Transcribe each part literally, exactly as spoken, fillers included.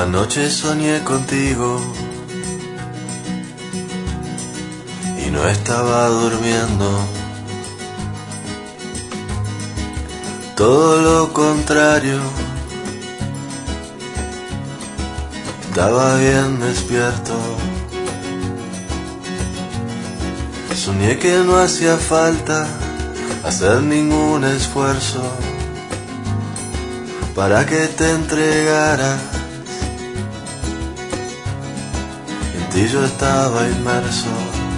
Anoche soñé contigo y no estaba durmiendo. Todo lo contrario, estaba bien despierto. Soñé que no hacía falta hacer ningún esfuerzo para que te entregaras. En ti yo estaba inmerso.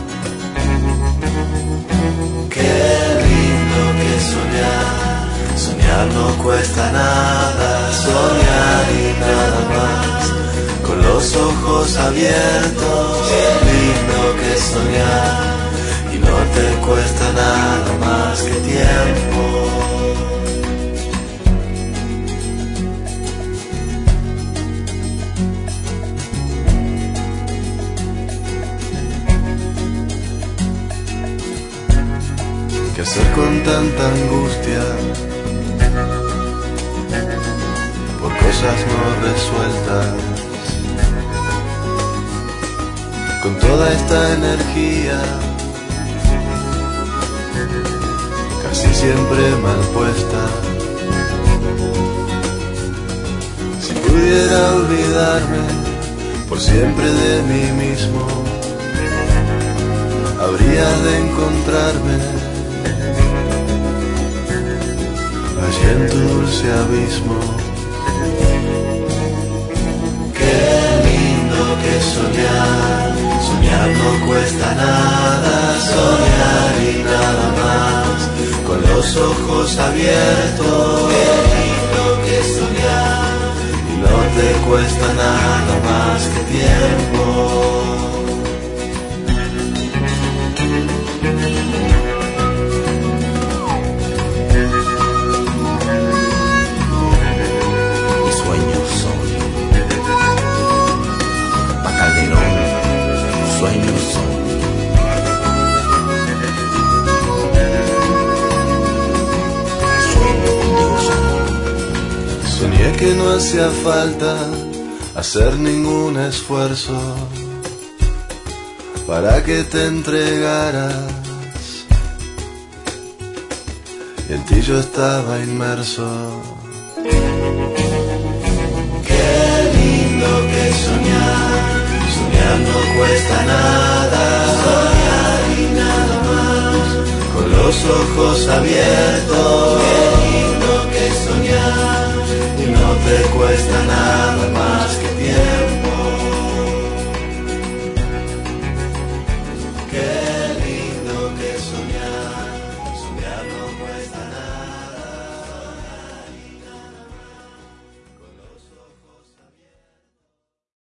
Qué lindo que soñar. Soñar no cuesta nada. Soñar y nada más. Con los ojos abiertos. Qué lindo que soñar. Y no te cuesta nada más que tiempo. ¿Qué hacer con tanta angustia por cosas no resueltas? Con toda esta energía casi siempre mal puesta. Si pudiera olvidarme por siempre de mí mismo, habría de encontrarme allí en tu dulce abismo. Qué lindo que soñar. Soñar no cuesta nada. Soñar y nada más. Con los ojos abiertos. Qué lindo que soñar. Y no te cuesta nada más que tiempo. Soñé que no hacía falta hacer ningún esfuerzo para que te entregaras. Y en ti yo estaba inmerso. Qué lindo que soñar. Soñar no cuesta nada. Soñar y nada más. Con los ojos abiertos. Qué lindo que soñar. Y no te cuesta nada